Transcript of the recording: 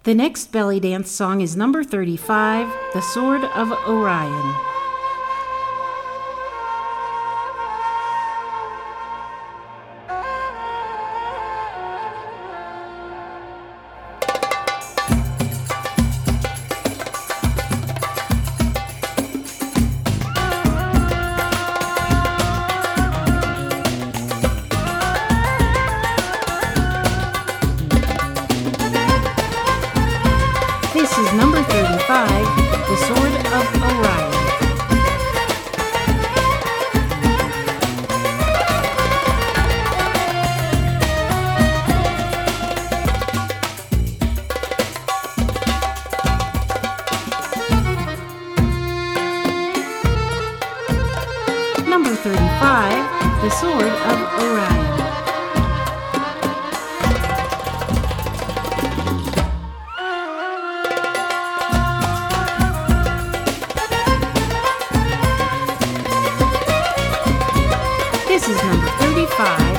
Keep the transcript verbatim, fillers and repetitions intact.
The next belly dance song is number thirty-five, The Sword of Orion. This is number thirty-five, The Sword of Orion. Number thirty-five, The Sword of Orion. This is number thirty-five,